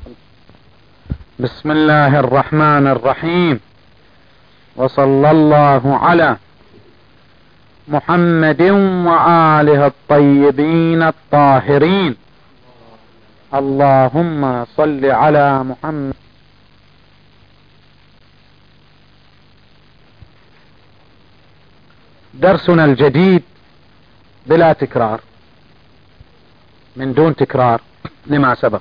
بسم الله الرحمن الرحيم، وصلى الله على محمد وآله الطيبين الطاهرين. اللهم صل على محمد. درسنا الجديد بلا تكرار، من دون تكرار لما سبق،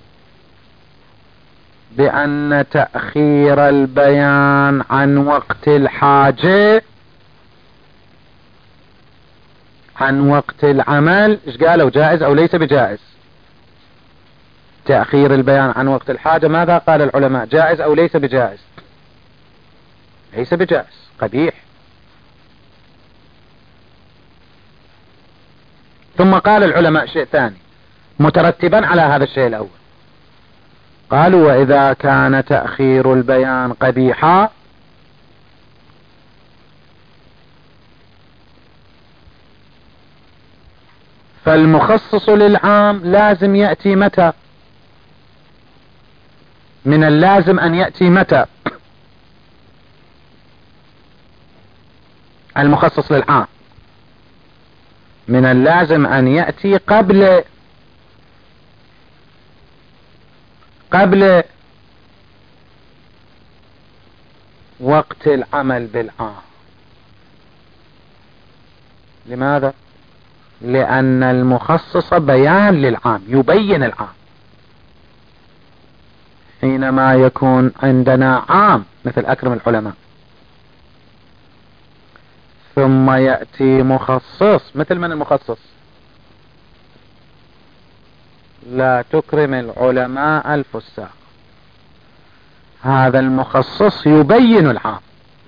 بأن تأخير البيان عن وقت الحاجة عن وقت العمل، ايش قالوا؟ جائز او ليس بجائز؟ تأخير البيان عن وقت الحاجة ماذا قال العلماء؟ جائز او ليس بجائز؟ ليس بجائز، قبيح. ثم قال العلماء شيء ثاني مترتبا على هذا الشيء الأول، قالوا: وإذا كان تأخير البيان قبيحا فالمخصص للعام لازم يأتي متى؟ من اللازم أن يأتي متى؟ المخصص للعام من اللازم أن يأتي قبل وقت العمل بالعام. لماذا؟ لأن المخصص بيان للعام، يبين العام. حينما يكون عندنا عام مثل أكرم العلماء، ثم يأتي مخصص مثل من المخصص؟ لا تكرم العلماء الفساق. هذا المخصص يبين العام،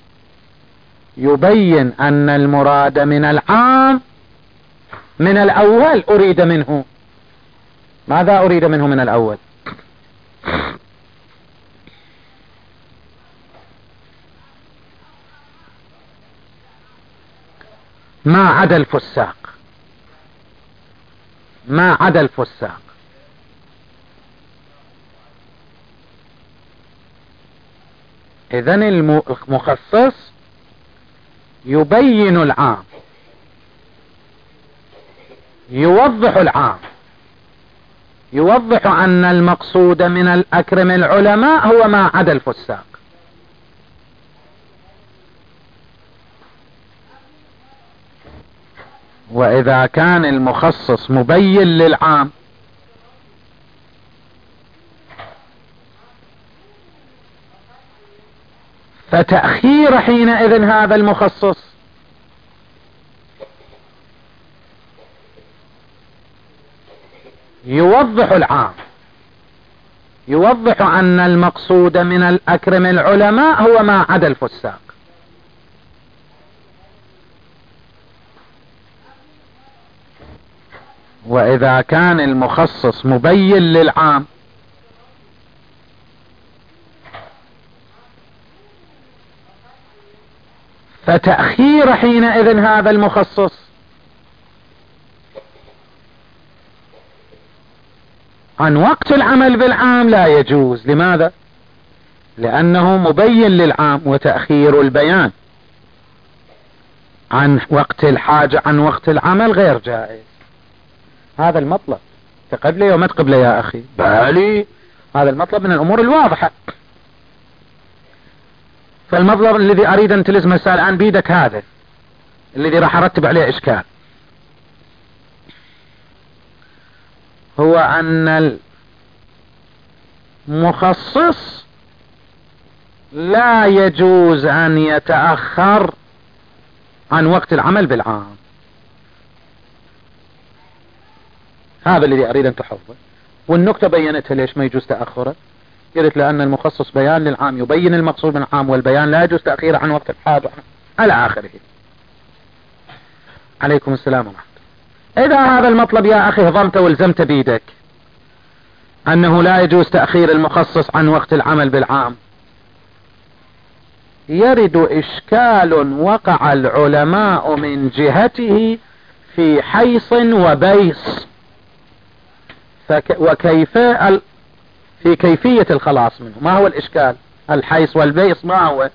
يبين أن المراد من العام من الأول أريد منه. ماذا أريد منه من الأول؟ ما عدا الفساق، ما عدا الفساق. إذن المخصص يبين العام، يوضح العام، يوضح أن المقصود من الأكرم العلماء هو ما عدا الفساق. وإذا كان المخصص مبين للعام فتأخير حينئذ هذا المخصص يوضح العام، يوضح أن المقصود من الأكرم العلماء هو ما عدا الفساق. وإذا كان المخصص مبين للعام فتأخير حينئذ هذا المخصص عن وقت العمل بالعام لا يجوز. لماذا؟ لأنه مبين للعام، وتأخير البيان عن وقت الحاجة عن وقت العمل غير جائز. هذا المطلب تقبله وما تقبله يا أخي؟ بالي، هذا المطلب من الأمور الواضحة. فالمطلب الذي أريد أن تلزمه الآن بيدك هذا الذي راح أرتب عليه إشكال، هو أن المخصص لا يجوز أن يتأخر عن وقت العمل بالعام. هذا الذي أريد أن تحفظه. والنكتة بينتها ليش ما يجوز تأخره. قلت لأن المخصص بيان للعام، يبين المقصود من العام، والبيان لا يجوز تأخيره عن وقت الحاجة على آخره. عليكم السلام ورحمة الله. إذا هذا المطلب يا أخي هضمت والزمت بيدك أنه لا يجوز تأخير المخصص عن وقت العمل بالعام، يرد إشكال وقع العلماء من جهته في حيص وبيص. وكيف في كيفية الخلاص منه. ما هو الإشكال؟ الحيص والبيص ما هو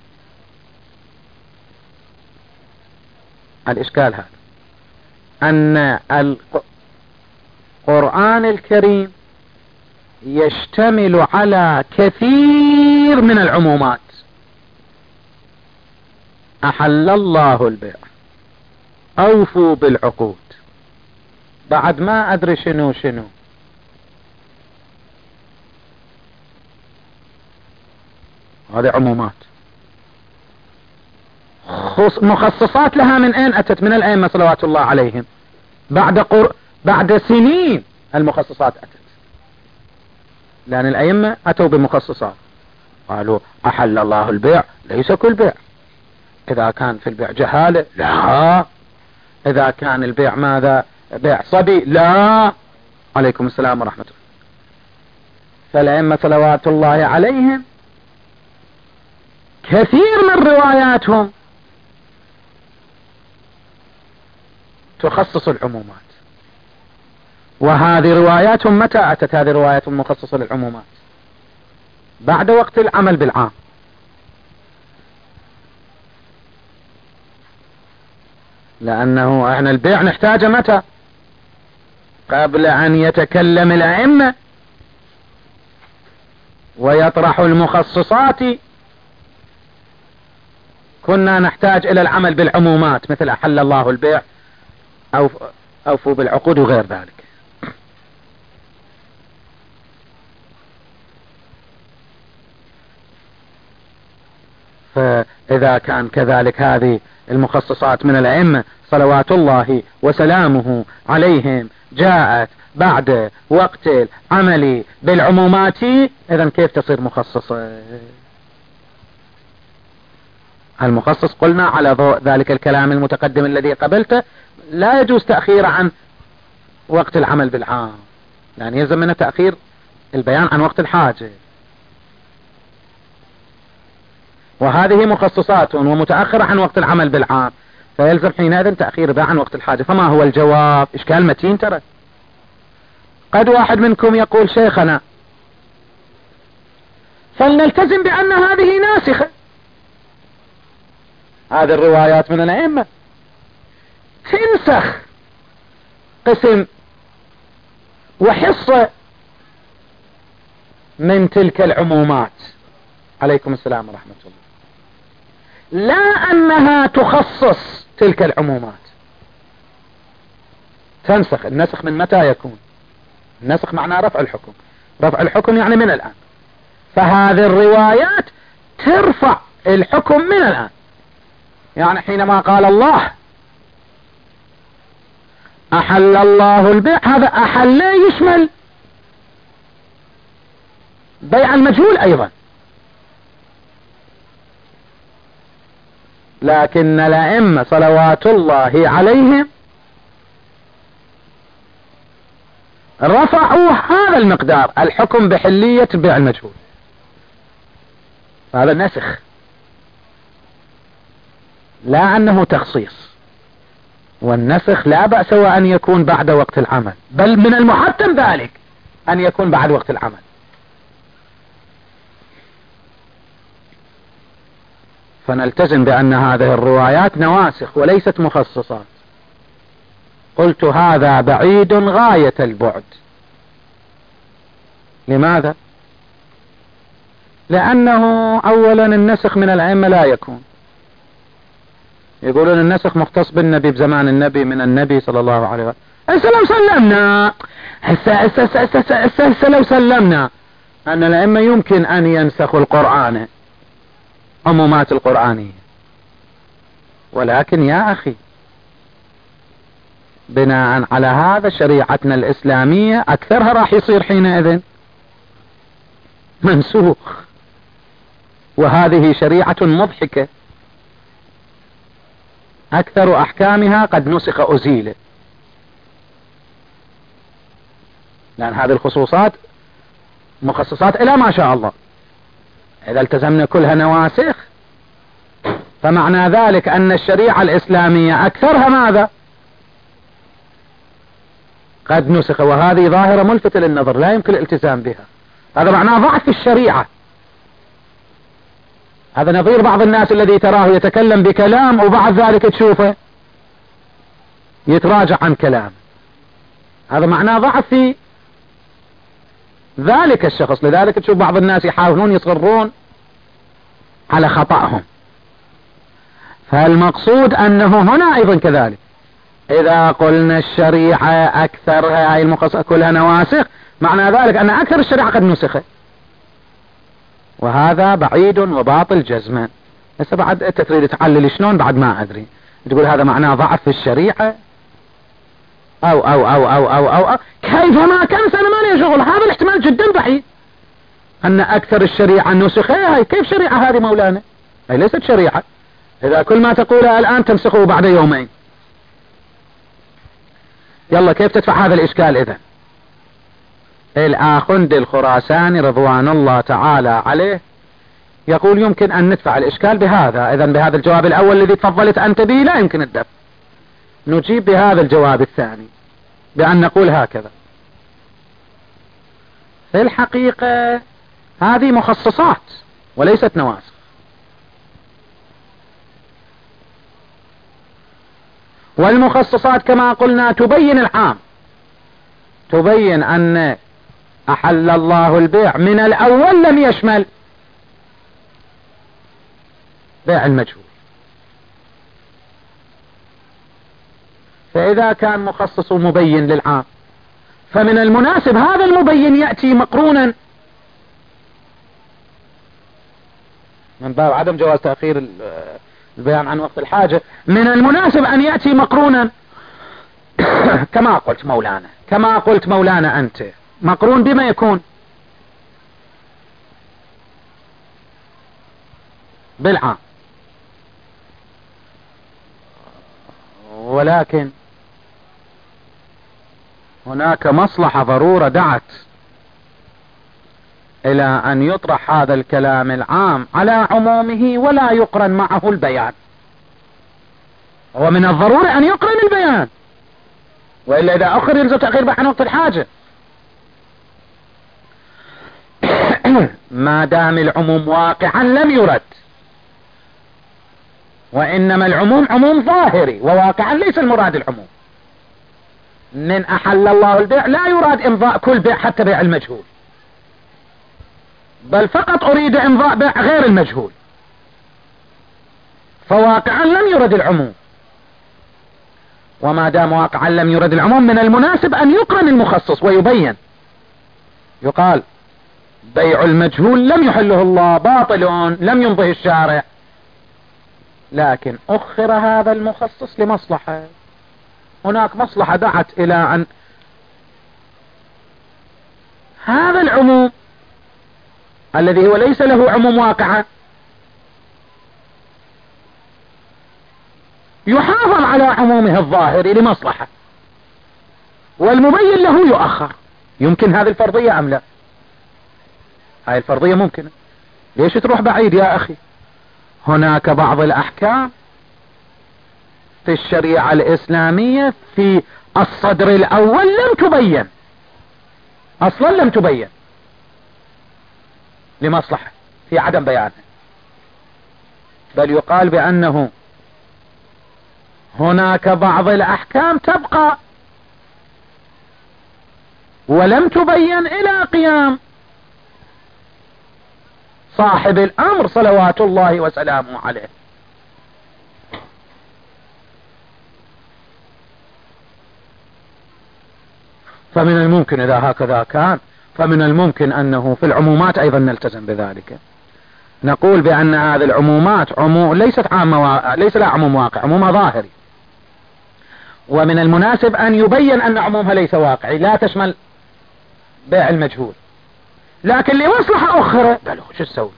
الإشكال؟ هذا أن القرآن الكريم يشتمل على كثير من العمومات. أحل الله البيع، أوفوا بالعقود، بعد ما أدري شنو هذه عمومات. مخصصات لها من أين أتت؟ من الأئمة صلوات الله عليهم. بعد سنين المخصصات أتت، لأن الأئمة أتوا بمخصصات. قالوا أحل الله البيع، ليس كل بيع. إذا كان في البيع جهالة لا، إذا كان البيع ماذا؟ بيع صبي لا. عليكم السلام ورحمة الله. فالأئمة صلوات الله عليهم كثير من رواياتهم تخصص العمومات. وهذه رواياتهم متى أتت؟ هذه رواياتهم مخصصة للعمومات بعد وقت العمل بالعام. لأنه احنا البيع نحتاجه متى؟ قبل أن يتكلم الأئمة ويطرحوا المخصصات كنا نحتاج إلى العمل بالعمومات، مثل أحل الله البيع، أوفوا بالعقود وغير ذلك. فإذا كان كذلك هذه المخصصات من الأئمة صلوات الله وسلامه عليهم جاءت بعد وقت العمل بالعمومات، إذن كيف تصير مخصصة؟ المخصص قلنا على ضوء ذلك الكلام المتقدم الذي قبلته لا يجوز تأخير عن وقت العمل بالعام، يعني يلزم منه تأخير البيان عن وقت الحاجة. وهذه مخصصات ومتأخرة عن وقت العمل بالعام، فيلزم حينئذ تأخير بيان عن وقت الحاجة. فما هو الجواب؟ إشكال متين ترى. قد واحد منكم يقول شيخنا فلنلتزم بأن هذه ناسخة، هذه الروايات من الأئمة تنسخ قسم وحصة من تلك العمومات. عليكم السلام ورحمة الله. لا أنها تخصص تلك العمومات، تنسخ. النسخ من متى يكون؟ النسخ معناه رفع الحكم، رفع الحكم يعني من الآن. فهذه الروايات ترفع الحكم من الآن. يعني حينما قال الله أحل الله البيع، هذا أحل يشمل بيع المجهول أيضا. لكن الأئمة صلوات الله عليهم رفعوا هذا المقدار، الحكم بحلية بيع المجهول. هذا نسخ، لا أنه تخصيص. والنسخ لا بأس وأن يكون بعد وقت العمل، بل من المحتم ذلك أن يكون بعد وقت العمل. فنلتزم بأن هذه الروايات نواسخ وليست مخصصات. قلت هذا بعيد غاية البعد. لماذا؟ لأنه أولا النسخ من الأئمة لا يكون. يقولون النسخ مختص بالنبي بزمان النبي من النبي صلى الله عليه وسلم. هسه لو سلمنا هسه لو سلمنا أن الأئمة يمكن أن ينسخوا القرآن، عمومات القرآنية، ولكن يا أخي بناء على هذا شريعتنا الإسلامية أكثرها راح يصير حينئذ منسوخ. وهذه شريعة مضحكة، أكثر أحكامها قد نسخ أزيل، لأن هذه الخصوصات مخصصات إلى ما شاء الله. إذا التزمنا كلها نواسخ فمعنى ذلك أن الشريعة الإسلامية أكثرها ماذا؟ قد نسخ. وهذه ظاهرة ملفتة للنظر لا يمكن الالتزام بها. هذا معناه ضعف في الشريعة. هذا نظير بعض الناس الذي تراه يتكلم بكلام وبعد ذلك تشوفه يتراجع عن كلام، هذا معناه ضعف في ذلك الشخص. لذلك تشوف بعض الناس يحاولون يصرون على خطأهم. فالمقصود أنه هنا أيضا كذلك، إذا قلنا الشريعة أكثرها هاي المقصة كلها نواسخ، معنى ذلك أن أكثر الشريعة قد نسخت، وهذا بعيد وباطل جزما. هسه بعد أنت تريد تعلل شلون بعد ما أدري، تقول هذا معناه ضعف في الشريعة أو كيفما كان سنة ما لي شغل. هذا الاحتمال جدا بعيد أن أكثر الشريعة نسخ. هاي كيف شريعة هذه مولانا؟ هي ليست شريعة إذا كل ما تقوله الآن تنسخه بعد يومين. يلا كيف تدفع هذا الإشكال؟ إذن الآخندي الخراساني رضوان الله تعالى عليه يقول يمكن أن ندفع الإشكال بهذا. إذن بهذا الجواب الأول الذي تفضلت أنت به لا يمكن الدفع، نجيب بهذا الجواب الثاني بأن نقول هكذا. في الحقيقة هذه مخصصات وليست نواسخ، والمخصصات كما قلنا تبين العام، تبين أن أحل الله البيع من الأول لم يشمل بيع المجهول. فإذا كان مخصص مبين للعام فمن المناسب هذا المبين يأتي مقرونا، من باب عدم جواز تأخير البيان عن وقت الحاجة، من المناسب أن يأتي مقرونا كما قلت مولانا، كما قلت مولانا أنت، مقرون بما يكون بالعام. ولكن هناك مصلحة ضرورة دعت إلى أن يطرح هذا الكلام العام على عمومه ولا يقرن معه البيان. ومن الضروري أن يقرن البيان، وإلا إذا أخر يلزم تأخير عن وقت الحاجة. ما دام العموم واقعا لم يرد، وإنما العموم عموم ظاهري، وواقعا ليس المراد العموم. من أحل الله البيع لا يراد إمضاء كل بيع حتى بيع المجهول، بل فقط أريد إمضاء بيع غير المجهول، فواقعا لم يرد العموم. وما دام واقعا لم يرد العموم من المناسب أن يقرن المخصص ويبين، يقال بيع المجهول لم يحله الله، باطل لم يمضه الشارع، لكن أخر هذا المخصص لمصلحة. هناك مصلحة دعت إلى أن هذا العموم الذي هو ليس له عموم واقعا يحافظ على عمومه الظاهري لمصلحة، والمبين له يؤخر. يمكن هذه الفرضية أم لا؟ هاي الفرضية ممكنة. ليش تروح بعيد يا أخي؟ هناك بعض الأحكام في الشريعة الإسلامية في الصدر الأول لم تبين أصلا، لم تبين لمصلحة في عدم بيانها، بل يقال بأنه هناك بعض الأحكام تبقى ولم تبين إلى قيام صاحب الأمر صلوات الله وسلامه عليه. فمن الممكن إذا هكذا كان، فمن الممكن أنه في العمومات أيضا نلتزم بذلك، نقول بأن هذه العمومات ليست عامة، ليس لها عموم واقع، عمومها ظاهري، ومن المناسب أن يبين أن عمومها ليس واقعي، لا تشمل بيع المجهول، لكن لمصلحة أخرى قالوا شو تسوي؟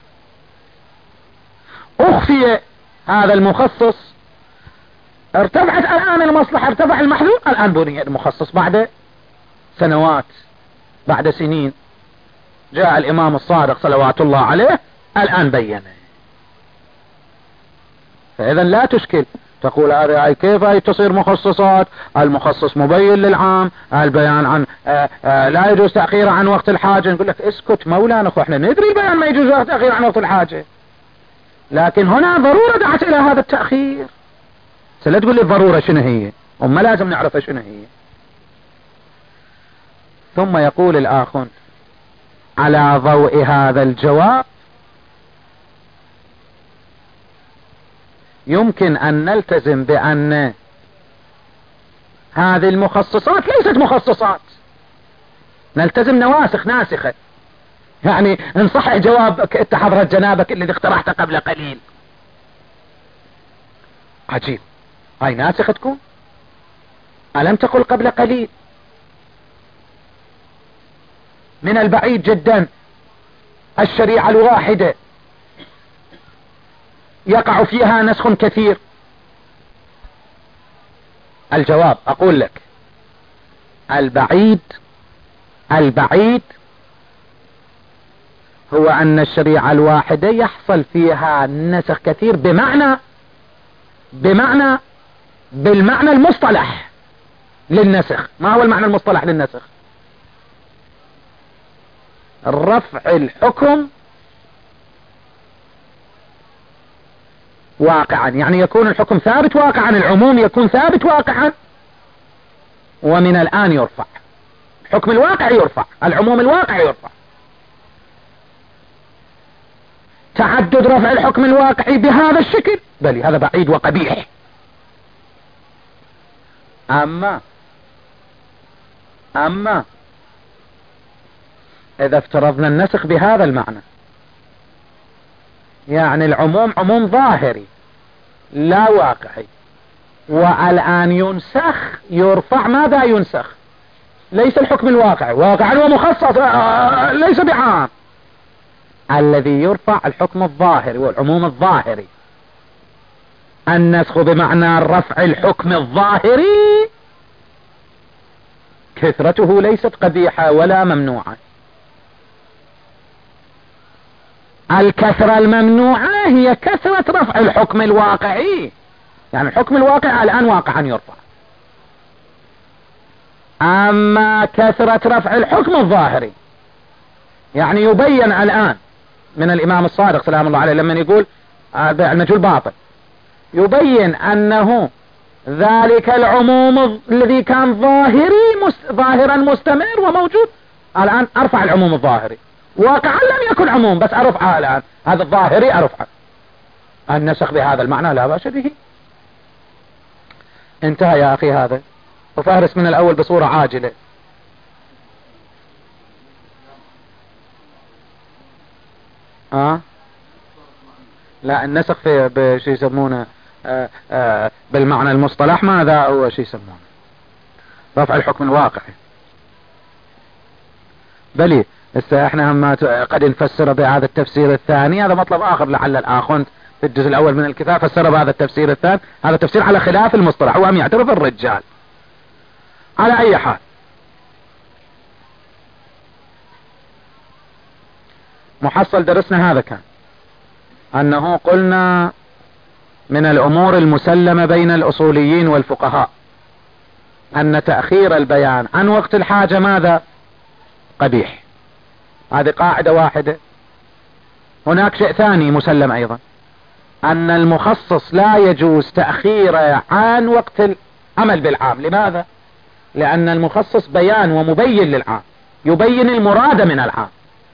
أخفي هذا المخصص، ارتفعت الآن المصلحة، ارتفع المحذور، الآن بني المخصص بعد سنوات، بعد سنين جاء الإمام الصادق صلوات الله عليه الآن بينه. فإذا لا تشكل تقول هذه كيف هي تصير مخصصات؟ المخصص مبين للعام، البيان عن لا يجوز تأخيره عن وقت الحاجة. نقول لك اسكت مولانا، احنا ندري البيان ما يجوز تأخير عن وقت الحاجة، لكن هنا ضرورة دعت الى هذا التأخير. لا تقول لي الضرورة شنو هي، وما لازم نعرف شنو هي. ثم يقول الآخر على ضوء هذا الجواب يمكن أن نلتزم بأن هذه المخصصات ليست مخصصات، نلتزم نواسخ ناسخة. يعني ان صح جوابك انت حضرة جنابك الذي اقترحته قبل قليل. عجيب، هاي ناسخة تكون؟ ألم تقل قبل قليل؟ من البعيد جدا الشريعة الواحدة يقع فيها نسخ كثير. الجواب أقول لك البعيد هو أن الشريعة الواحدة يحصل فيها نسخ كثير بالمعنى المصطلح للنسخ. ما هو المعنى المصطلح للنسخ؟ رفع الحكم واقعا، يعني يكون الحكم ثابت واقعا، العموم يكون ثابت واقعا، ومن الآن يرفع الحكم الواقع، يرفع العموم الواقع، يرفع. تعدد رفع الحكم الواقعي بهذا الشكل بل هذا بعيد وقبيح. أما إذا افترضنا النسخ بهذا المعنى، يعني العموم عموم ظاهري لا واقعي، والآن ينسخ يرفع. ماذا ينسخ؟ ليس الحكم الواقعي، واقعا ومخصص ليس بعام. الذي يرفع الحكم الظاهري والعموم الظاهري. النسخ بمعنى رفع الحكم الظاهري كثرته ليست قبيحة ولا ممنوعة. الكثرة الممنوعة هي كثرة رفع الحكم الواقعي، يعني الحكم الواقعي الآن واقعا يرفع. أما كثرة رفع الحكم الظاهري يعني يبين الآن من الإمام الصادق سلام الله عليه لما يقول المجهول باطل، يبين أنه ذلك العموم الذي كان ظاهرا مستمر وموجود الآن أرفع العموم الظاهري، واقعا لم يكن عموم بس أرفعه الآن، هذا الظاهري أرفعه. النسخ بهذا المعنى لا بأس به. انتهى يا أخي هذا، وفهرس من الأول بصورة عاجلة. لا، النسخ في بشي يسمونه بالمعنى المصطلح ماذا هو شي يسمونه رفع الحكم الواقعي. بلي احنا هم قد نفسر بهذا التفسير الثاني، هذا مطلب آخر لعل الآخوند في الجزء الأول من الكتاب فسر بهذا التفسير الثاني، هذا تفسير على خلاف المصطلح وهم يعترف الرجال. على أي حال محصل درسنا هذا كان أنه قلنا من الأمور المسلمة بين الأصوليين والفقهاء أن تأخير البيان عن وقت الحاجة ماذا؟ قبيح. هذه قاعدة واحدة. هناك شيء ثاني مسلم أيضا، أن المخصص لا يجوز تأخيره عن وقت العمل بالعام. لماذا؟ لأن المخصص بيان ومبين للعام، يبين المراد من العام.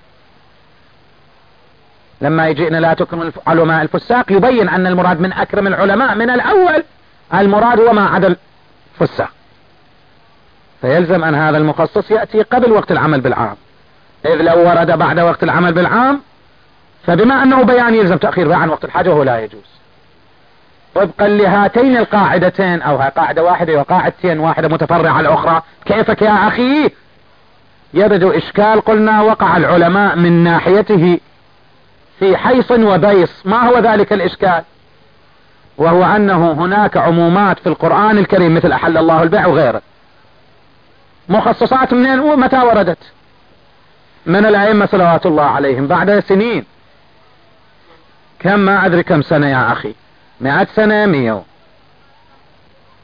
لما يجينا لا تكرم العلماء الفساق يبين أن المراد من أكرم العلماء من الأول المراد هو ما عدا الفساق، فيلزم أن هذا المخصص يأتي قبل وقت العمل بالعام، إذ لو ورد بعد وقت العمل بالعام فبما أنه بيان يلزم تأخير عن وقت الحاجة وهو لا يجوز. طبقا لهاتين القاعدتين، أو قاعدة واحدة وقاعدتين واحدة متفرعة على الأخرى، كيفك يا أخي؟ يرد إشكال قلنا وقع العلماء من ناحيته في حيص وبيص. ما هو ذلك الإشكال؟ وهو أنه هناك عمومات في القرآن الكريم مثل أحل الله البيع وغيره، مخصصات منين ومتى وردت؟ من الأئمة صلوات الله عليهم بعد سنين، كم ما أدري كم سنة يا أخي، 100 سنة 100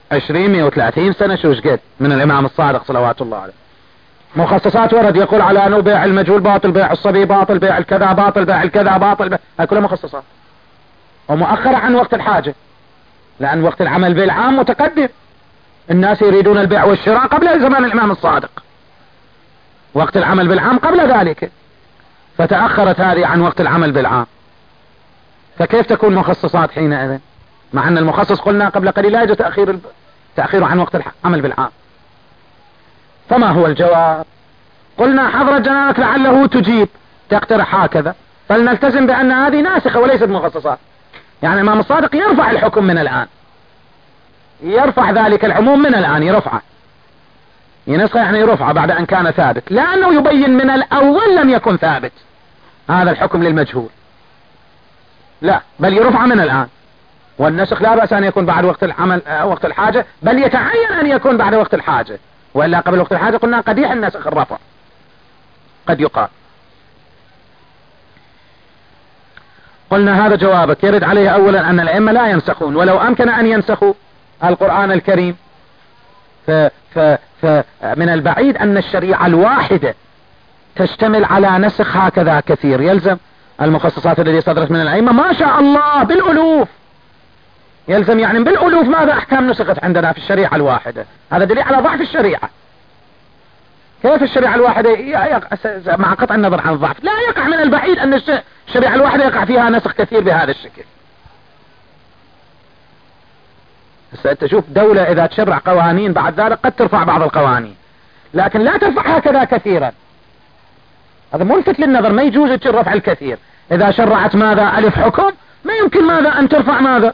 20 130 سنة شو قد من الامام الصادق صلوات الله عليه. مخصصات ورد يقول على انه بيع المجهول باطل، بيع الصبي باطل، بيع الكذا باطل، بيع الكذا باطل، هاي كلها مخصصات ومؤخرة عن وقت الحاجة، لان وقت العمل بالعام متقدم، الناس يريدون البيع والشراء قبل زمان الامام الصادق، وقت العمل بالعام قبل ذلك، فتأخرت هذه عن وقت العمل بالعام، فكيف تكون مخصصات حينئذ؟ مع ان المخصص قلنا قبل قليل لا يجوز تأخيره عن وقت العمل بالعام. فما هو الجواب؟ قلنا حضرة جنابك لعله تجيب تقترح هكذا، فلنلتزم بأن هذه ناسخة وليست مخصصات. يعني الإمام الصادق يرفع الحكم من الآن، يرفع ذلك العموم من الآن، يرفعه، ينسخه يعني يرفعه بعد أن كان ثابت، لا أنه يبين من الأول لم يكن ثابت هذا الحكم للمجهول، لا، بل يرفع من الآن. والنسخ لا بأس أن يكون بعد وقت العمل وقت الحاجة، بل يتعين أن يكون بعد وقت الحاجة، وإلا قبل وقت الحاجة قلنا قديح النسخ الرفع قد يقال. قلنا هذا جوابك يرد عليه أولا أن الأئمة لا ينسخون، ولو أمكن أن ينسخوا القرآن الكريم فمن البعيد أن الشريعة الواحدة تشتمل على نسخ هكذا كثير، يلزم المخصصات التي صدرت من الأئمة ما شاء الله بالألوف، يلزم يعني بالألوف ماذا أحكام نسخت عندنا في الشريعة الواحدة. هذا دليل على ضعف الشريعة. كيف الشريعة الواحدة مع قطع النظر عن الضعف لا يقع من البعيد أن الشريعة الواحدة يقع فيها نسخ كثير بهذا الشكل. تشوف دولة إذا تشرع قوانين بعد ذلك قد ترفع بعض القوانين، لكن لا ترفع هكذا كثيرا، هذا ملفت للنظر، ما يجوز الرفع الكثير. إذا شرعت ماذا ألف حكم ما يمكن ماذا أن ترفع ماذا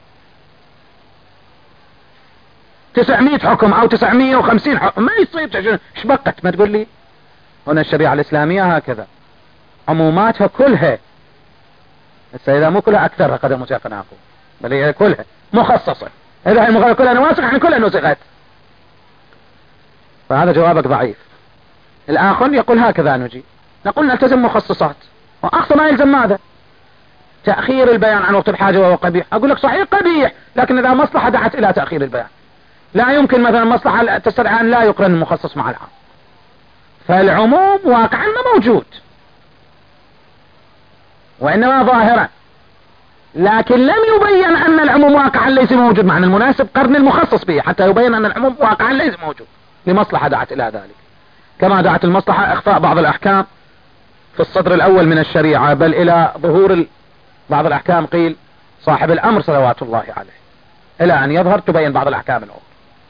900 حكم أو 950 حكم، ما يصير. شبقت ما تقول لي هنا الشريعة الإسلامية هكذا عموماتها كلها، إذا مو كلها أكثرها قدر متقناكم، بل هي كلها مخصصة، إذا هي كلها نواسخ يعني كلها نسخت. فهذا جوابك ضعيف. الآخر يقول هكذا نجي، نقول نلتزم مخصصات، وأقصى ما يلزم ماذا تأخير البيان عن وقت الحاجة وهو قبيح. أقول لك صحيح قبيح، لكن إذا مصلحة دعت إلى تأخير البيان، لا يمكن مثلا مصلحة تستدعي أن لا يقرن المخصص مع العام، فالعموم واقعا ما موجود وإنما ظاهرا، لكن لم يبين أن العموم واقعا ليس موجود، معنى المناسب قرن المخصص به حتى يبين أن العموم واقعا ليس موجود لمصلحة دعت إلى ذلك، كما دعت المصلحة إخفاء بعض الأحكام في الصدر الأول من الشريعة، بل إلى ظهور بعض الأحكام قيل صاحب الأمر صلوات الله عليه، إلى أن يظهر تبين بعض الأحكام الأخرى.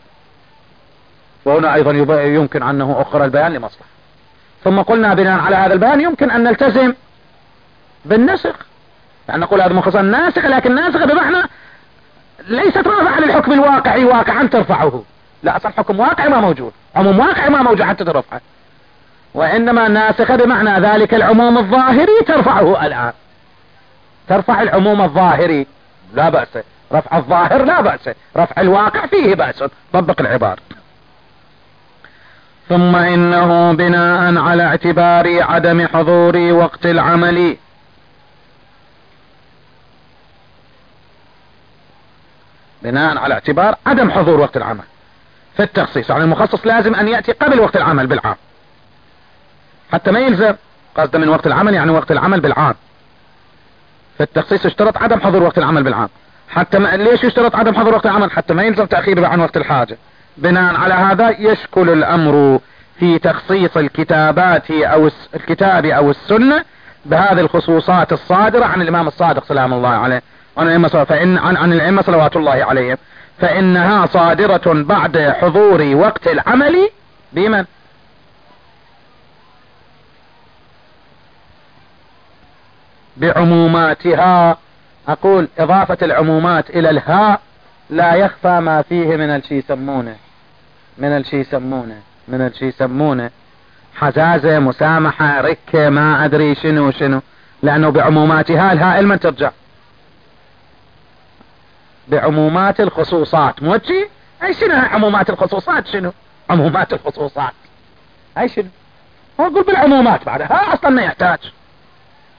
وهنا أيضا يمكن أنه أخر البيان لمصلحة. ثم قلنا بناء على هذا البيان يمكن أن نلتزم بالنسخ، يعني نقول هذا مخصص ناسخ، لكن ناسخ بمعنى ليست رافعة للحكم الواقعي واقعا ترفعه، لا، أصلا حكم واقعي ما موجود، عموم واقعي ما موجود حتى ترفعه، وإنما ناسخ بمعنى ذلك العموم الظاهري ترفعه الآن، ترفع العموم الظاهري لا بأس، رفع الظاهر لا بأس، رفع الواقع فيه بأس، طبق العبارة. ثم إنه بناء على اعتبار عدم حضور وقت العمل بناء على اعتبار عدم حضور وقت العمل في التخصيص، يعني المخصص لازم أن يأتي قبل وقت العمل بالعام حتى ما يلزم، قصد من وقت العمل يعني وقت العمل بالعام. في التخصيص اشترط عدم حضور وقت العمل بالعام، حتى ليش يشترط عدم حضور وقت العمل؟ حتى ما يلزم تأخيره عن وقت الحاجة. بناء على هذا يشكل الأمر في تخصيص الكتابات أو الكتاب أو السنة بهذه الخصوصات الصادرة عن الإمام الصادق سلام الله عليه عن الأئمة صلوات الله عليهم، فإنها صادرة بعد حضور وقت العمل بمن؟ بعموماتها. أقول إضافة العمومات إلى الهاء لا يخفى ما فيه من الشي يسمونه حزازة، مسامحة، ركة، ما أدري شنو، لأنه بعموماتها الهاء من ترجع بعمومات الخصوصات، موجي أي شنو عمومات الخصوصات؟ شنو عمومات الخصوصات؟ أي شنو؟ هو يقول بالعمومات بعدها أصلا ما يحتاج.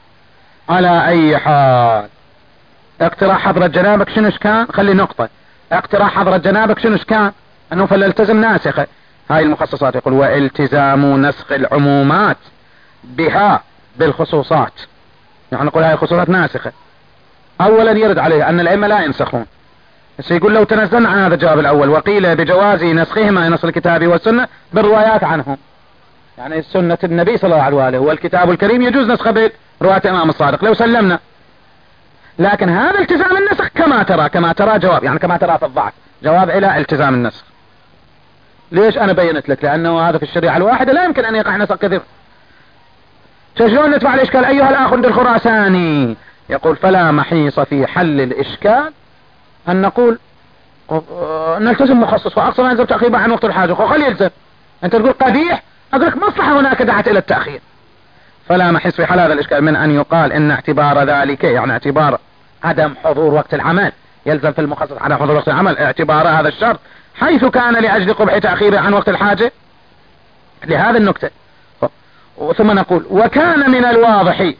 على أي حال اقتراح حضرة جنابك شنو كان؟ خلي نقطة، اقتراح حضرة جنابك شنو كان؟ انه فلالتزم ناسخة هاي المخصصات. يقول والتزام نسخ العمومات بها بالخصوصات، يعني نقول هاي الخصوصات ناسخة. اولا يرد عليه ان الائمة لا ينسخون، بس يقول لو تنزلنا عن هذا الجواب الاول وقيل بجواز نسخهما نص الكتاب والسنة بالروايات عنهم، يعني سنة النبي صلى الله عليه وآله والكتاب الكريم يجوز نسخه برواية امام الصادق لو سلمنا. لكن هذا التزام النسخ كما ترى جواب، يعني كما ترى في الضعف جواب الى التزام النسخ. ليش انا بينت لك؟ لانه هذا في الشريعة الواحدة لا يمكن ان يقع نسخ كثير. شلون ندفع الاشكال ايها الاخ الخراساني؟ يقول فلا محيص في حل الاشكال ان نقول نلتزم مخصص واقصى ما يلزم تأخير عن وقت الحاجة وخلي يلزم. انت تقول قبيح، اقول لك مصلحة هناك دعت الى التأخير. فلا محيص في حل هذا الاشكال من ان يقال ان اعتبار ذلك، يعني اعتبار عدم حضور وقت العمل يلزم في المخصص عدم حضور وقت العمل، اعتبار هذا الشرط حيث كان لأجل قبح تأخيره عن وقت الحاجة لهذه النكتة. ثم نقول وكان من الواضح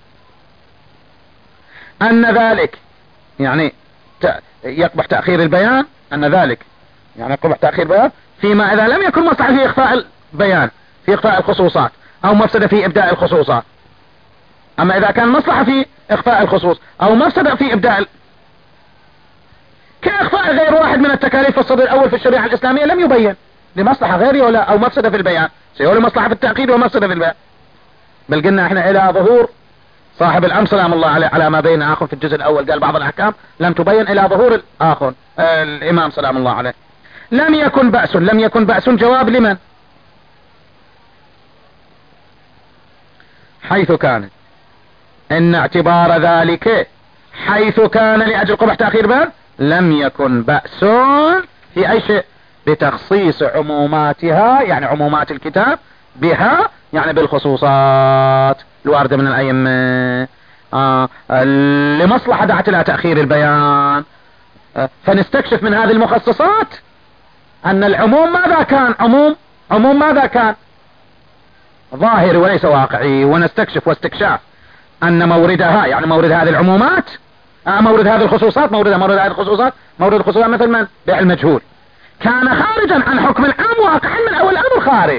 أن ذلك يعني يقبح تأخير البيان، أن ذلك يعني يقبح تأخير البيان فيما إذا لم يكن مصلحة في إخفاء البيان في إخفاء الخصوصات أو مفسدة في إبداء الخصوصات. أما إذا كان مصلحة في إخفاء الخصوص أو مفسدة في إبداء كإخفاء غير واحد من التكاليف في الصدر الأول في الشريعة الإسلامية لم يبين لمصلحة غيره ولا أو مفسدة في البيان، سيقول مصلحة في التأكيد ومفسدة في البيان. بل قلنا احنا إلى ظهور صاحب الأمر سلام الله عليه على ما بين آخر في الجزء الأول قال بعض الأحكام لم تبين إلى ظهور الآخر الإمام سلام الله عليه. لم يكن بأس جواب لمن؟ حيث كان إن اعتبار ذلك حيث كان لأجل قبح تأخير بيان لم يكن بأس في أي شيء بتخصيص عموماتها، يعني عمومات الكتاب بها يعني بالخصوصات الواردة من الأئمة لمصلحة دعت إلى تأخير البيان. فنستكشف من هذه المخصصات أن العموم ماذا كان؟ عموم ماذا كان؟ ظاهري وليس واقعي. ونستكشف واستكشاف أن موردها يعني مورد هذه العمومات مورد هذه الخصوصات مورد الخصوصات مثل من؟ بيع المجهول كان خارجا عن حكم العام واقعا من أول الأمر خارج،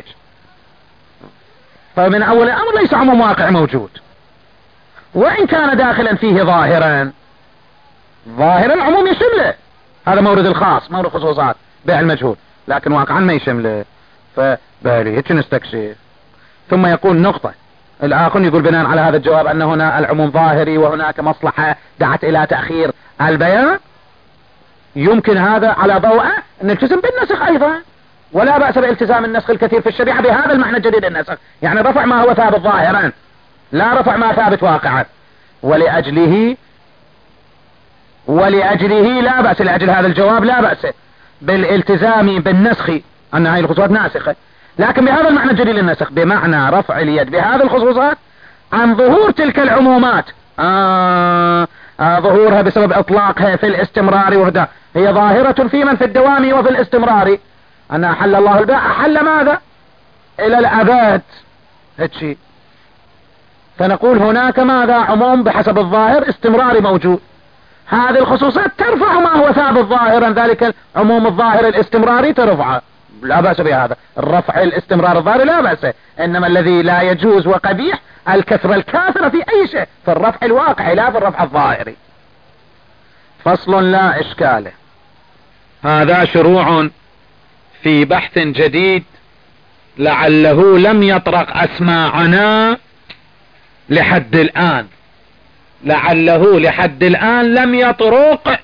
فمن أول الأمر ليس عموم واقع موجود، وإن كان داخلا فيه ظاهرا العموم يشمله، هذا مورد الخاص مورد الخصوصات بيع المجهول، لكن واقعا ما يشمله. فبالي هيك نستكشف. ثم يقول نقطة الآخر يقول بناء على هذا الجواب أن هنا العموم ظاهري وهناك مصلحة دعت إلى تأخير البيان، يمكن هذا على ضوء نلتزم بالنسخ أيضا، ولا بأس بالتزام النسخ الكثير في الشريعة بهذا المعنى الجديد النسخ، يعني رفع ما هو ثابت ظاهرا لا رفع ما ثابت واقعا. ولأجله لا بأس، لأجل هذا الجواب لا بأس بالالتزام بالنسخ أن هذه الخصوصات ناسخة، لكن بهذا المعنى الجديد للنسخ بمعنى رفع اليد بهذه الخصوصات عن ظهور تلك العمومات ظهورها بسبب اطلاقها في الاستمرار وهذا هي ظاهرة في من في الدوام وفي الاستمرار، أن أحل الله البيع أحل ماذا؟ إلى الأبد هالشيء. فنقول هناك ماذا؟ عموم بحسب الظاهر استمراري موجود، هذه الخصوصات ترفع ما هو ثابت ظاهرا، ذلك العموم الظاهر الاستمراري ترفعه، لا بأس بهذا الرفع الاستمرار الظاهري لا بأس. إنما الذي لا يجوز وقبيح الكثرة الكاثرة في أي شيء، في الرفع الواقعي لا في الرفع الظاهري. فصل لا إشكال. هذا شروع في بحث جديد لعله لم يطرق أسماعنا لحد الآن، لم يطرق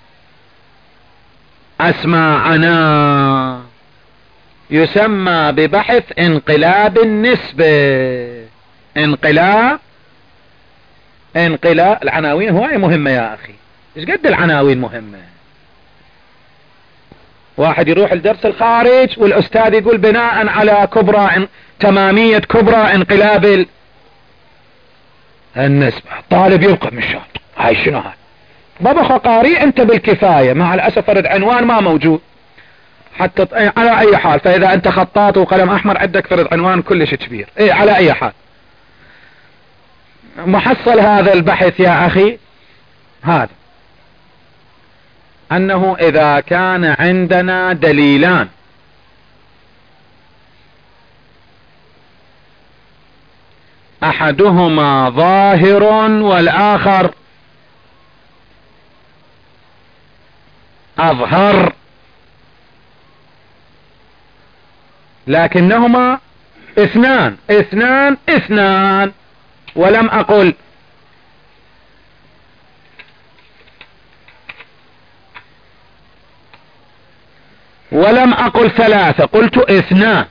أسماعنا، يسمى ببحث انقلاب النسبة. انقلاب العناوين هواية مهمة يا أخي، ايش قد العناوين مهمة. واحد يروح الدرس الخارج والأستاذ يقول بناء على تمامية كبرى انقلاب النسبة، طالب يلقى من الشاط هاي شنو هاي بابا قاري انت بالكفاية، مع الأسف فرد عنوان ما موجود حتى على أي حال. فإذا أنت خطاط وقلم أحمر عندك فرد عنوان كلش كبير على أي حال. محصل هذا البحث يا أخي هذا أنه إذا كان عندنا دليلان أحدهما ظاهر والآخر أظهر لكنهما اثنان ولم أقل ثلاثة، قلت اثنان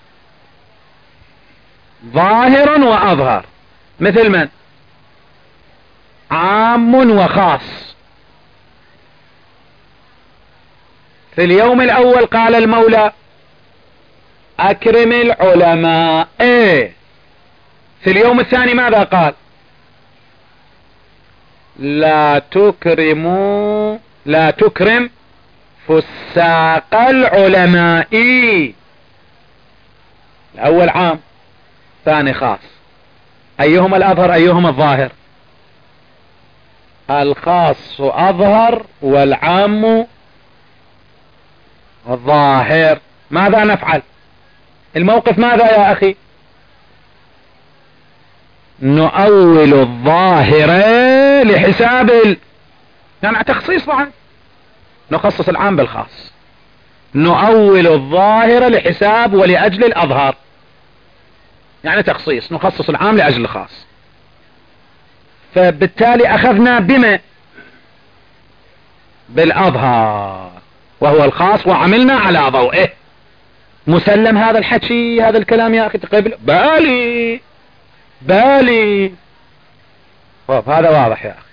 ظاهر وأظهر. مثل من؟ عام وخاص. في اليوم الأول قال المولى أكرم العلماء، في اليوم الثاني ماذا قال؟ لا تكرم فساق العلماء. الأول عام، ثاني خاص. أيهما الأظهر أيهما الظاهر؟ الخاص أظهر والعام الظاهر. ماذا نفعل؟ الموقف ماذا يا أخي؟ نؤول الظاهر لحساب يعني تخصيص بعد، نخصص العام بالخاص، نؤول الظاهر لحساب ولأجل الأظهر، يعني تخصيص، نخصص العام لأجل الخاص. فبالتالي أخذنا بما بالأظهر وهو الخاص وعملنا على ضوئه. مسلم هذا الحكي، هذا الكلام يا أخي تقبل؟ بالي. طيب هذا واضح يا أخي.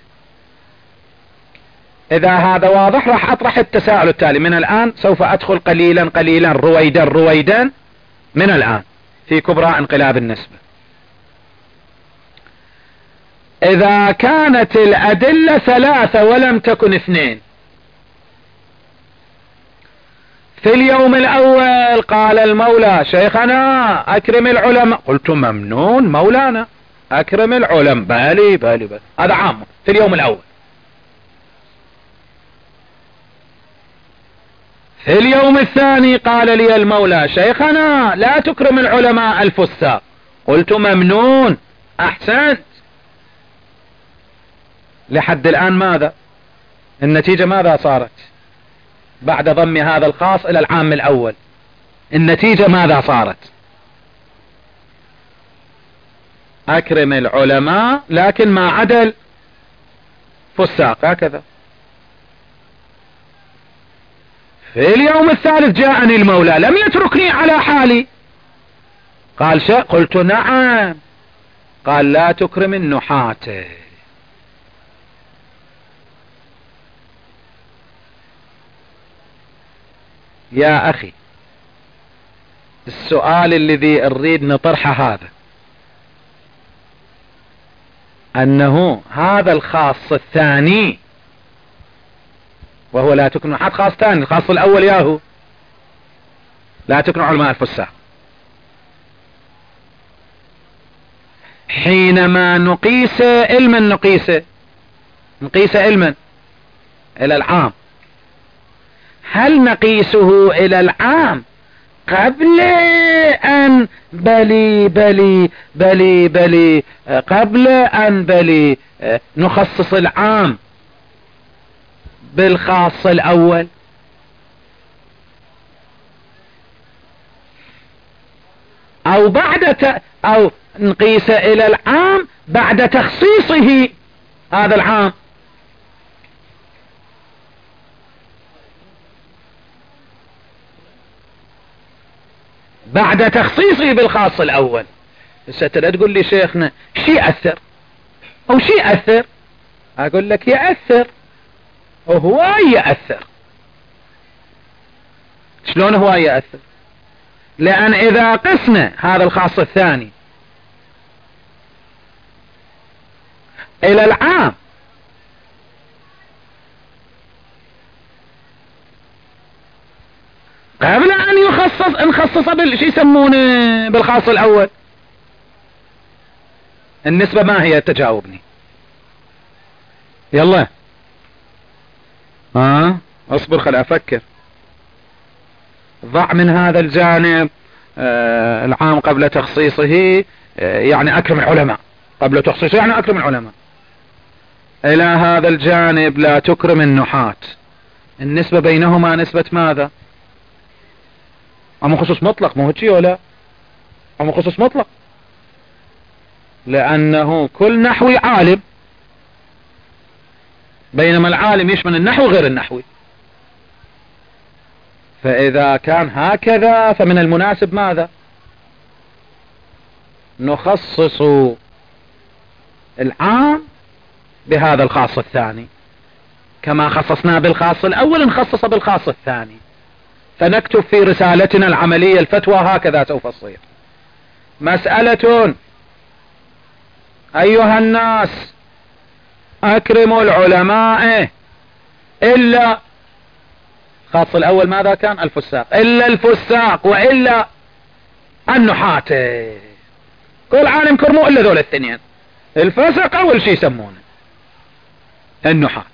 إذا هذا واضح راح أطرح التساؤل التالي من الآن. سوف أدخل قليلا رويدا من الآن في كبرى انقلاب النسبة. إذا كانت الأدلة ثلاثة ولم تكن اثنين، في اليوم الأول قال المولى شيخنا أكرم العلماء، قلت ممنون مولانا أكرم العلماء، بالي هذا عام في اليوم الأول. في اليوم الثاني قال لي المولى شيخنا لا تكرم العلماء الفساق، قلت ممنون أحسنت. لحد الآن ماذا النتيجة؟ ماذا صارت بعد ضم هذا الخاص إلى العام الأول؟ النتيجة ماذا صارت؟ أكرم العلماء لكن ما عدل فساق، هكذا. في اليوم الثالث جاءني المولى لم يتركني على حالي، قال قلت نعم، قال لا تكرم النحاة. يا أخي السؤال الذي نريد نطرحه هذا، أنه هذا الخاص الثاني وهو لا تكن حد خاص ثاني، الخاص الأول ياهو لا تكن علماء الفساق، حينما نقيس علما نقيس علما إلى العام، هل نقيسه إلى العام قبل أن قبل أن نخصص العام بالخاص الأول، أو أو نقيس إلى العام بعد تخصيصه هذا العام؟ بعد تخصيصه بالخاص الأول. ستلا تقول لي شيخنا شي يأثر أو شي يأثر، أقول لك يأثر وهو يأثر. شلون هو يأثر؟ لأن إذا قسنا هذا الخاص الثاني إلى العام قبل أن نخصص بالشي يسمونه بالخاص الأول، النسبة ما هي؟ تجاوبني يلا. اصبر خل افكر. ضع من هذا الجانب العام قبل تخصيصه، يعني اكرم العلماء، قبل تخصيصه يعني اكرم العلماء. الى هذا الجانب لا تكرم النحاة. النسبة بينهما نسبة ماذا؟ عم خصوص مطلق، مو هيك ولا عم خصوص مطلق، لانه كل نحوي عالم، بينما العالم يشمل النحو غير النحوي. فاذا كان هكذا فمن المناسب ماذا؟ نخصص العام بهذا الخاص الثاني، كما خصصنا بالخاص الاول نخصص بالخاص الثاني، فنكتب في رسالتنا العملية الفتوى هكذا سوف تصير. مسألة: ايها الناس اكرموا العلماء الا الخاص الاول ماذا كان؟ الفساق، الا الفساق والا النحاة. كل عالم كرموا الا ذول الاثنين، الفسق اول شيء يسمونه النحاة.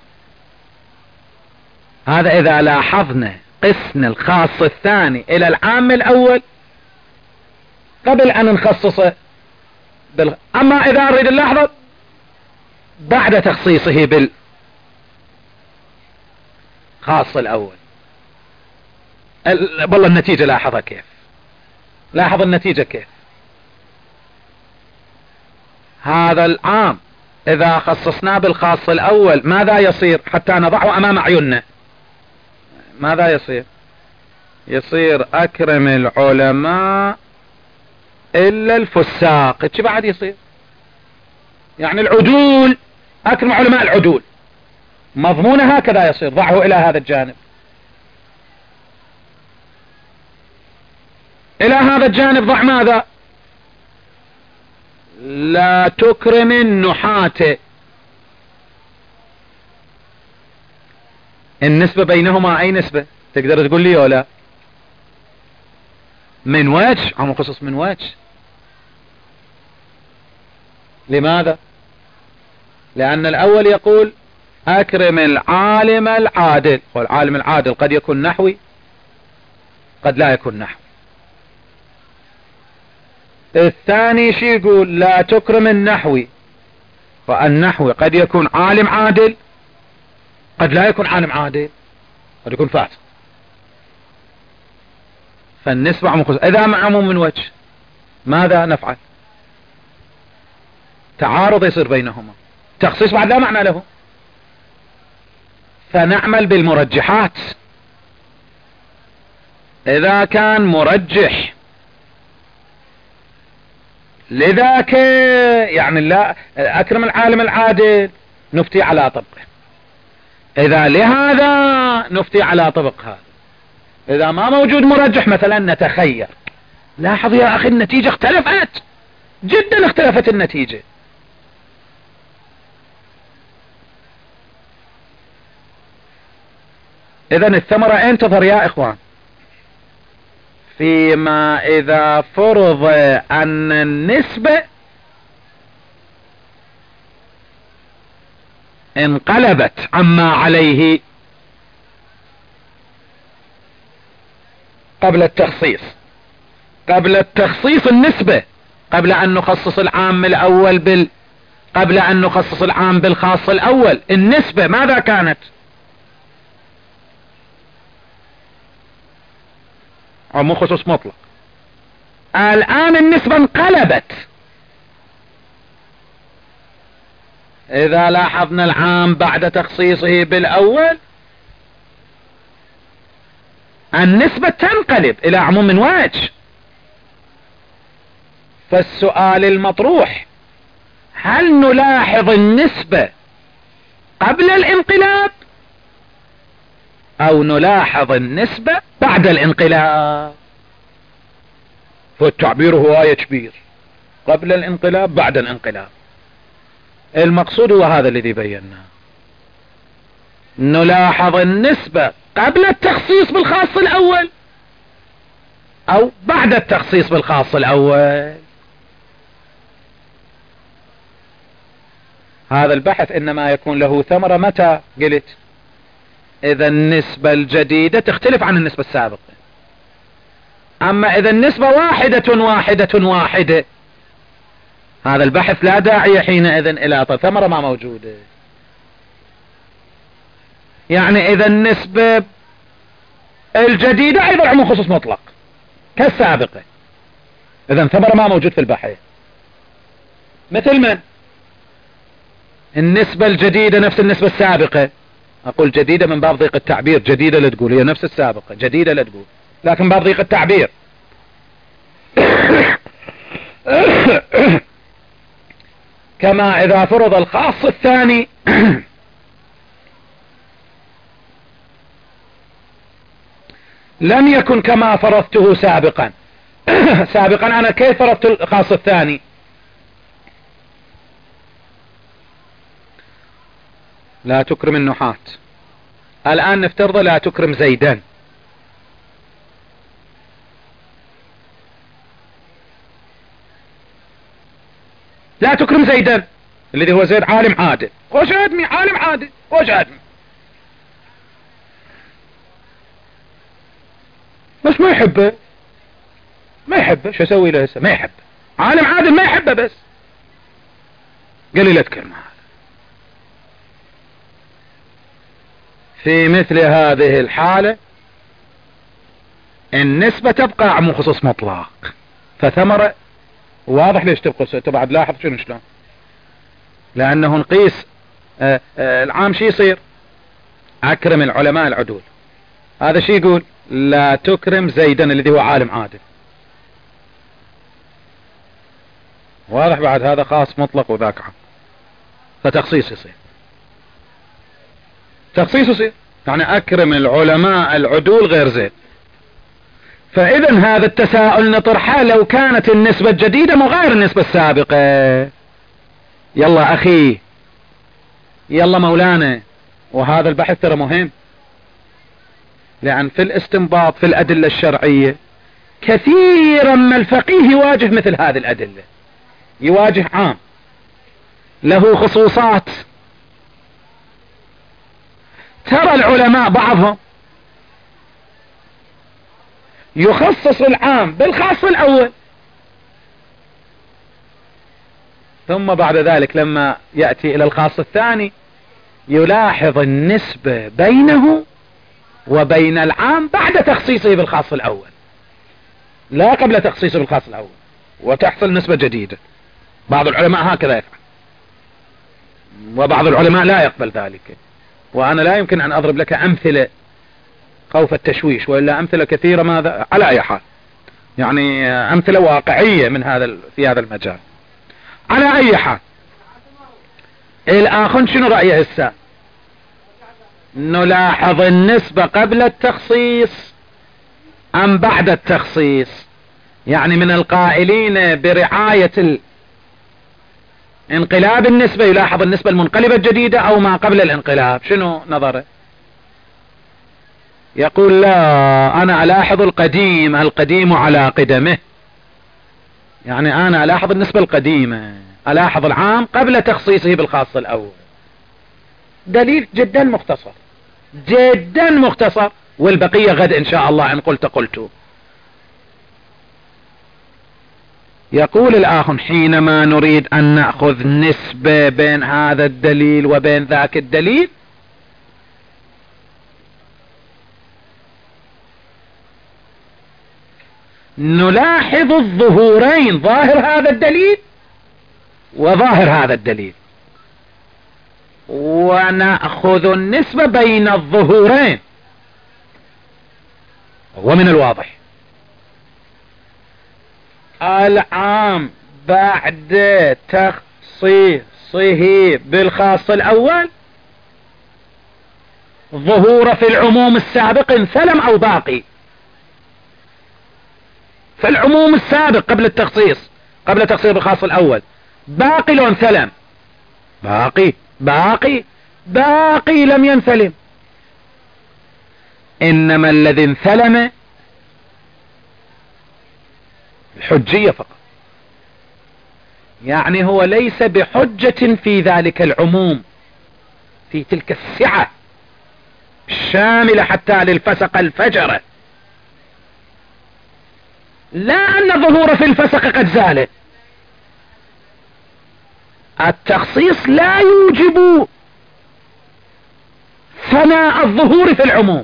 هذا اذا لاحظنا قسم الخاص الثاني الى العام الاول قبل ان نخصصه اما اذا نريد نلاحظه بعد تخصيصه بالخاص الاول. والله النتيجة لاحظها كيف، لاحظ النتيجة كيف. هذا العام اذا خصصناه بالخاص الاول ماذا يصير حتى نضعه امام عيوننا؟ ماذا يصير؟ يصير اكرم العلماء الا الفساق. ايش بعد يصير؟ يعني العدول، اكرم علماء العدول، مضمونه هكذا يصير. ضعه الى هذا الجانب. الى هذا الجانب ضع ماذا؟ لا تكرم النحاة. النسبة بينهما اي نسبة؟ تقدر تقول لي ولا؟ من وجه، عم خصص من وجه. لماذا؟ لان الاول يقول اكرم العالم العادل، والعالم العادل قد يكون نحوي قد لا يكون نحوي. الثاني شي يقول لا تكرم النحوي، والنحوي قد يكون عالم عادل قد لا يكون عالم عادل، قد يكون فاسق. فالنسبة عم خصوص. اذا معموم من وجه ماذا نفعل؟ تعارض يصير بينهما، تخصيص بعد لا معنى له، فنعمل بالمرجحات. اذا كان مرجح لذاك يعني لا اكرم العالم العادل نفتي على طبقه، اذا لهذا نفتي على طبق هذا. اذا ما موجود مرجح مثلا نتخير. لاحظ يا اخي النتيجة اختلفت جدا، اختلفت النتيجة. اذا الثمرة اين تظهر يا اخوان؟ فيما اذا فرض ان النسبة انقلبت عما عليه قبل التخصيص. قبل التخصيص النسبة، قبل ان نخصص العام الاول قبل ان نخصص العام بالخاص الاول، النسبة ماذا كانت؟ عموم خصوص مطلق. الان النسبة انقلبت. اذا لاحظنا العام بعد تخصيصه بالاول النسبة تنقلب الى عموم من وجه. فالسؤال المطروح هل نلاحظ النسبة قبل الانقلاب او نلاحظ النسبة بعد الانقلاب؟ فالتعبير هو آية كبير، قبل الانقلاب بعد الانقلاب. المقصود هو هذا الذي بيناه، نلاحظ النسبة قبل التخصيص بالخاص الاول او بعد التخصيص بالخاص الاول. هذا البحث انما يكون له ثمرة متى قلت؟ إذا النسبة الجديدة تختلف عن النسبة السابقة. أما إذا النسبة واحدة هذا البحث لا داعي حينئذ إلى ثمرة ما موجودة. يعني إذا النسبة الجديدة أيضا عموم خصوص مطلق كالسابقة، إذا ثمرة ما موجود في البحث. مثل من؟ النسبة الجديدة نفس النسبة السابقة. أقول جديدة من باب ضيق التعبير، جديدة لا تقول هي نفس السابقة، جديدة لا تقول، لكن باب ضيق التعبير. كما إذا فرض الخاص الثاني لم يكن كما فرضته سابقا. سابقا أنا كيف فرضت الخاص الثاني؟ لا تكرم النحاة، الآن نفترض لا تكرم زيدا. لا تكرم زيدا الذي هو زيد عالم عادل، وش ادمي عالم عادل، وش ادمي بس ما يحبه، ما يحبه، شو اسوي له هسه؟ ما يحبه، عالم عادل ما يحبه، بس قال لي لا تكرمه. في مثل هذه الحالة النسبة تبقى عموم خصوص مطلق، فثمرة واضح ليش تبقى. بعد لاحظ شلون، لأنه نقيس العام شي يصير أكرم العلماء العدول، هذا شي يقول لا تكرم زيدا الذي هو عالم عادل. واضح بعد هذا خاص مطلق وذاك عام، فتخصيص يصير، تخصيص يصير يعني أكرم العلماء العدول غير زيد. فإذا هذا التساؤل نطرحه لو كانت النسبة الجديدة مغاير النسبة السابقة. يلا أخي، يلا مولانا، وهذا البحث ترى مهم، لأن في الاستنباط في الأدلة الشرعية كثيرا ما الفقيه يواجه مثل هذه الأدلة، يواجه عام له خصوصات. ترى العلماء بعضهم يخصص العام بالخاص الأول، ثم بعد ذلك لما يأتي إلى الخاص الثاني يلاحظ النسبة بينه وبين العام بعد تخصيصه بالخاص الأول، لا قبل تخصيصه بالخاص الأول، وتحصل نسبة جديدة. بعض العلماء هكذا يفعل، وبعض العلماء لا يقبل ذلك. وأنا لا يمكن أن أضرب لك أمثلة خوف التشويش، وإلا أمثلة كثيرة ماذا على أي حال، يعني أمثلة واقعية من في هذا المجال. على أي حال الآخر شنو رأيه هسه؟ نلاحظ النسبة قبل التخصيص أم بعد التخصيص؟ يعني من القائلين برعاية انقلاب النسبة يلاحظ النسبة المنقلبة الجديدة أو ما قبل الانقلاب، شنو نظره؟ يقول لا، أنا ألاحظ القديم على قدمه، يعني أنا ألاحظ النسبة القديمة، ألاحظ العام قبل تخصيصه بالخاص الأول. دليل جدا مختصر، جدا مختصر، والبقية غد إن شاء الله إن قلت. يقول الآخر حينما نريد أن نأخذ نسبة بين هذا الدليل وبين ذاك الدليل نلاحظ الظهورين، ظاهر هذا الدليل وظاهر هذا الدليل، ونأخذ النسبة بين الظهورين. ومن الواضح العام بعد تخصيصه بالخاص الأول ظهور في العموم السابق انثلم أو باقي. في العموم السابق قبل التخصيص، قبل تخصيص بالخاص الأول، باقي لو انثلم، باقي لم ينثلم. إنما الذي انثلم الحجية فقط، يعني هو ليس بحجة في ذلك العموم، في تلك السعة، شاملة حتى للفسق الفجرة، لا أن الظهور في الفسق قد زال. التخصيص لا يوجب ثناء الظهور في العموم،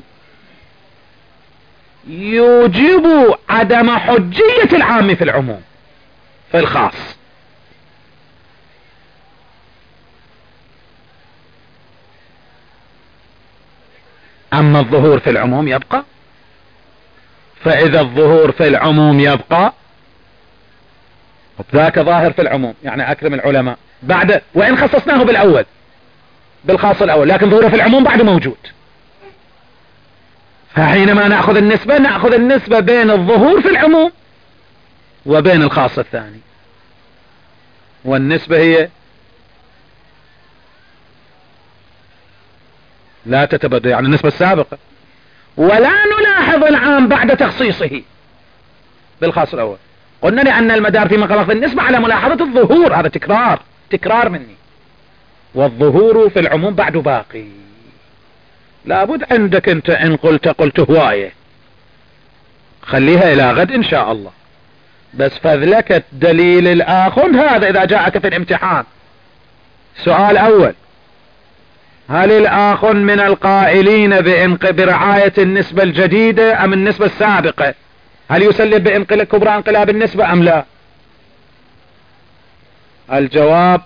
يوجب عدم حجية العام في العموم في الخاص. أما الظهور في العموم يبقى، فإذا الظهور في العموم يبقى ذاك ظاهر في العموم، يعني أكرم العلماء بعد وإن خصصناه بالأول بالخاص الأول، لكن ظهوره في العموم بعد موجود. فحينما نأخذ النسبة بين الظهور في العموم وبين الخاص الثاني، والنسبة هي لا تتبدل، يعني النسبة السابقة، ولا نلاحظ العام بعد تخصيصه بالخاص الأول. قلنا لأن المدار في مخالفة النسبة على ملاحظة الظهور، هذا تكرار مني، والظهور في العموم بعد باقي. لابد عندك انت ان قلت هواية، خليها الى غد ان شاء الله، بس فذلك الدليل الاخر هذا اذا جاءك في الامتحان. سؤال اول: هل الاخ من القائلين برعاية النسبة الجديدة ام النسبة السابقة؟ هل يسلم بانقلاب كبرى انقلاب النسبة ام لا؟ الجواب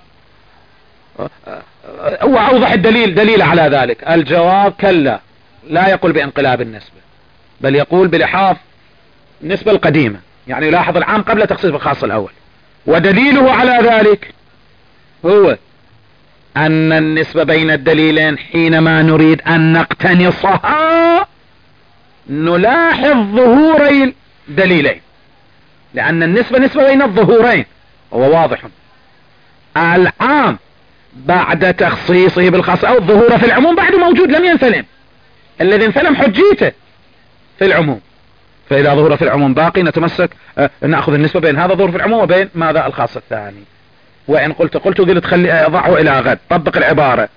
واوضح دليل على ذلك. الجواب كلا، لا يقول بانقلاب النسبة، بل يقول بلحاظ النسبة القديمة، يعني يلاحظ العام قبل تخصيص الخاص الاول. ودليله على ذلك هو ان النسبة بين الدليلين حينما نريد ان نقتنصها نلاحظ ظهوري الدليلين، لان النسبة نسبة بين الظهورين، هو واضح. العام بعد تخصيصه بالخاص او الظهور في العموم بعد موجود، لم ينفلم، الذي انفلم حجيته في العموم. فاذا ظهور في العموم باقي نتمسك، نأخذ النسبة بين هذا الظهور في العموم وبين ماذا الخاص الثاني. وان قلت خلي اضعه الى غد، طبق العبارة.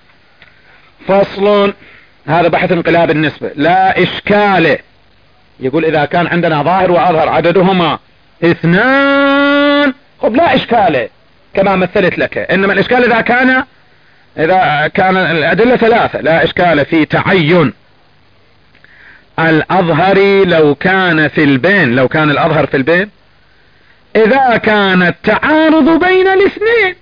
فصل: هذا بحث انقلاب النسبة، لا اشكال. يقول اذا كان عندنا ظاهر واظهر عددهما 2، خب لا اشكال كما مثلت لك، انما الاشكال اذا كان الادلة 3. لا اشكال في تعين الاظهر لو كان الاظهر في البين، اذا كان التعارض بين الاثنين،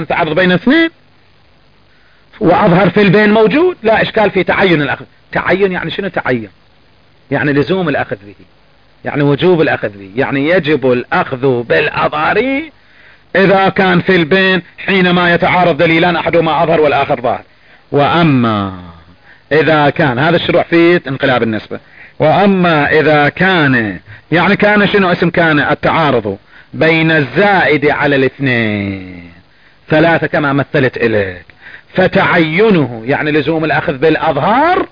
واظهر في البين موجود، لا اشكال في تعين الاخذ. تعين يعني شنو تعين؟ يعني لزوم الاخذ به، يعني وجوب الاخذ به، يعني يجب الاخذ بالاظهر اذا كان في البين حينما يتعارض دليلان احدهما اظهر والاخر ظاهر. واما اذا كان، هذا الشروع في انقلاب النسبة، واما اذا كان، يعني كان شنو اسم كان؟ التعارض بين الزائد على الاثنين 3 كما مثلت اليك، فتعينه يعني لزوم الاخذ بالاظهار.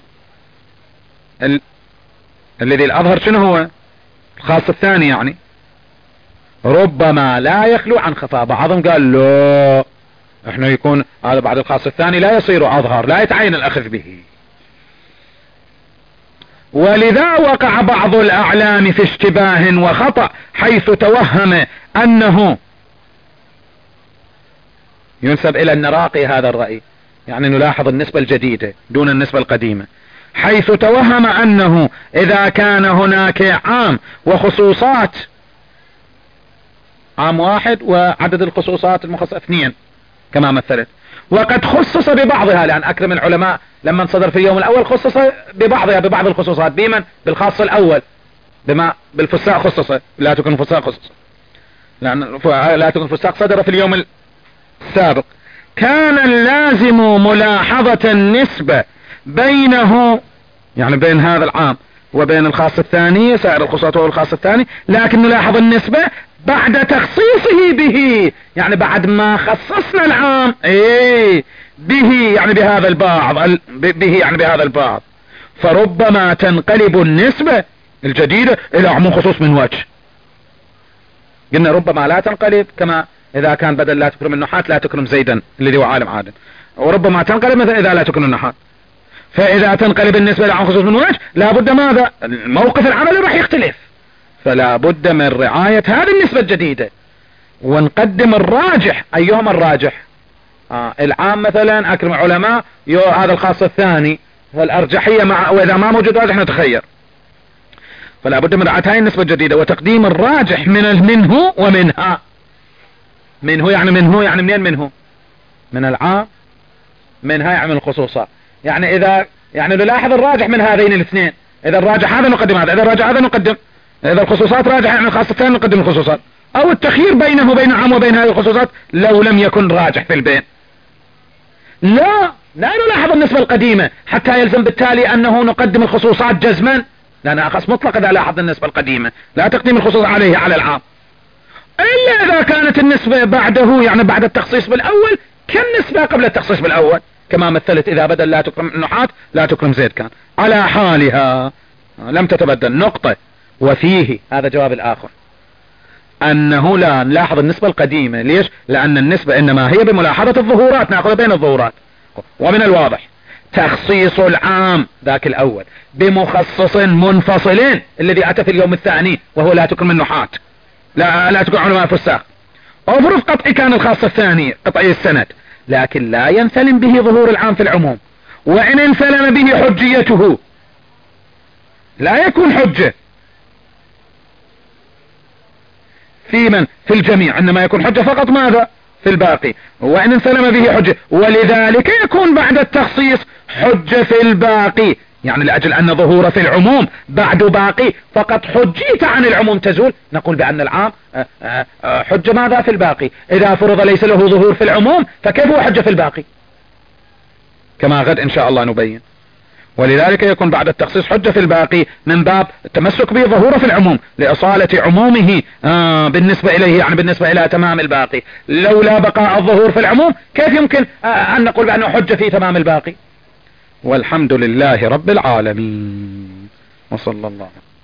الذي الاظهر شنو هو؟ الخاص الثاني، يعني ربما لا يخلو عن خفاء. بعضهم قال لا، احنا يكون هذا بعد الخاص الثاني لا يصير اظهر، لا يتعين الاخذ به. ولذا وقع بعض الاعلام في اشتباه وخطأ، حيث توهم انه ينسب الى النراقي هذا الرأي، يعني نلاحظ النسبة الجديدة دون النسبة القديمة، حيث توهم انه اذا كان هناك عام وخصوصات، عام 1 وعدد الخصوصات المخصصة 2 كما مثلت، وقد خصص ببعضها، لأن أكرم العلماء لما انصدر في اليوم الأول خصص ببعضها ببعض الخصوصات. بمن؟ بالخاص الأول، بما بالفساق خصص، لا تكون الفساق خصص، لأن لا تكون الفساق صدر في اليوم السابق. كان اللازم ملاحظة النسبة بينه، يعني بين هذا العام وبين الخاص الثاني، سائر الخصوصات والخاص الثاني، لكن نلاحظ النسبة بعد تخصيصه به، يعني بعد ما خصصنا العام به، يعني بهذا البعض، فربما تنقلب النسبة الجديدة الى عموم خصوص من وجه. قلنا ربما لا تنقلب، كما اذا كان بدل لا تكرم النحاة لا تكرم زيدا الذي هو عالم عادل، وربما تنقلب مثلا اذا لا تكرم النحاة. فإذا تنقلب النسبة عن خصوص من وجه لابد ماذا؟ الموقف العملي راح يختلف، فلا بد من رعاية هذه النسبة الجديدة ونقدم الراجح. أيهما الراجح؟ العام مثلا أكرم علماء هذا الخاص الثاني، فالأرجحية وإذا ما موجود راجح نتخير، فلا بد من رعاية هذه النسبة الجديدة وتقديم الراجح منه ومنها. منه يعني منين منه؟ من العام، منها يعني من الخصوصات. يعني إذا نلاحظ الراجح من هذين الاثنين، إذا الراجح هذا نقدم هذا، إذا الراجح هذا نقدم، إذا الخصوصات راجح يعني الخاص الثاني نقدم الخصوصات، أو التخيير بينه وبين العام وبين هذه الخصوصات لو لم يكن راجح في البين. لا نلاحظ النسبة القديمة حتى يلزم بالتالي أنه نقدم الخصوصات جزما، لأن أخص مطلق إذا لاحظ النسبة القديمة لا تقديم الخصوص عليه على العام، إلا إذا كانت النسبة بعده يعني بعد التخصيص بالأول كالنسبة قبل التخصيص بالأول، كما مثلت إذا بدل لا تكرم النحاة لا تكرم زيد كان على حالها لم تتبدل نقطة. وفيه هذا جواب الآخر أنه لا نلاحظ النسبة القديمة. ليش؟ لأن النسبة إنما هي بملاحظة الظهورات، نأخذ بين الظهورات. ومن الواضح تخصيص العام ذاك الأول بمخصص منفصلين الذي أتى في اليوم الثاني وهو لا تكرم النحاة، لا تكرم علماء فساق. أفرض قطعي كان الخاص الثاني قطعي السند، لكن لا ينسلم به ظهور العام في العموم، وإن انسلم به حجيته لا يكون حجة في الجميع، إنما يكون حجة فقط ماذا؟ في الباقي. وإن انسلم به حجة، ولذلك يكون بعد التخصيص حجة في الباقي، يعني لأجل أن ظهور في العموم بعد باقي فقط حجيت عن العموم تزول، نقول بأن العام حجة ماذا؟ في الباقي. إذا فرض ليس له ظهور في العموم فكيف هو حجة في الباقي؟ كما غد إن شاء الله نبين. ولذلك يكون بعد التخصيص حجة في الباقي من باب التمسك به ظهوره في العموم لإصالة عمومه بالنسبة إليه، يعني بالنسبة إلى تمام الباقي. لولا بقاء الظهور في العموم كيف يمكن أن نقول بأنه حجة في تمام الباقي؟ والحمد لله رب العالمين، وصلى الله